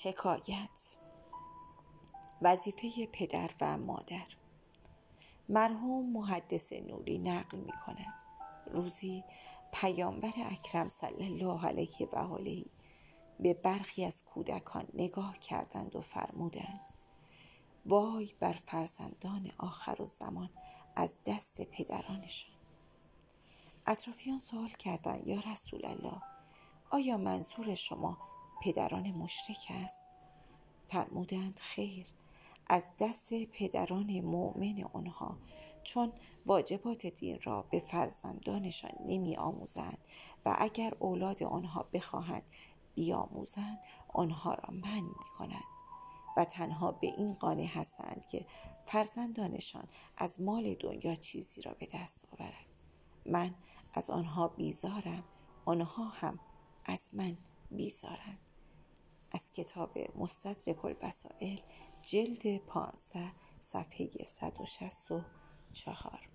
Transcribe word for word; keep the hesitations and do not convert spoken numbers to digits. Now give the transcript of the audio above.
حکایت. وظیفه پدر و مادر. مرحوم محدث نوری نقل می کند روزی پیامبر اکرم صلی الله علیه و آله به برخی از کودکان نگاه کردند و فرمودند: وای بر فرزندان آخر الزمان از دست پدرانشان. اطرافیان سوال کردند: یا رسول الله، آیا منظور شما پدران مشرک است؟ فرمودند: خیر، از دست پدران مؤمن آنها، چون واجبات دین را به فرزندانشان نمی آموزند و اگر اولاد آنها بخواهند بیاموزند آنها را منع می کنند و تنها به این قانع هستند که فرزندانشان از مال دنیا چیزی را به دست آورند. من از آنها بیزارم، آنها هم از من بیزارند. از کتاب مستدرک الوسائل، جلد پانزده، صفحه صد و شصت و چهار.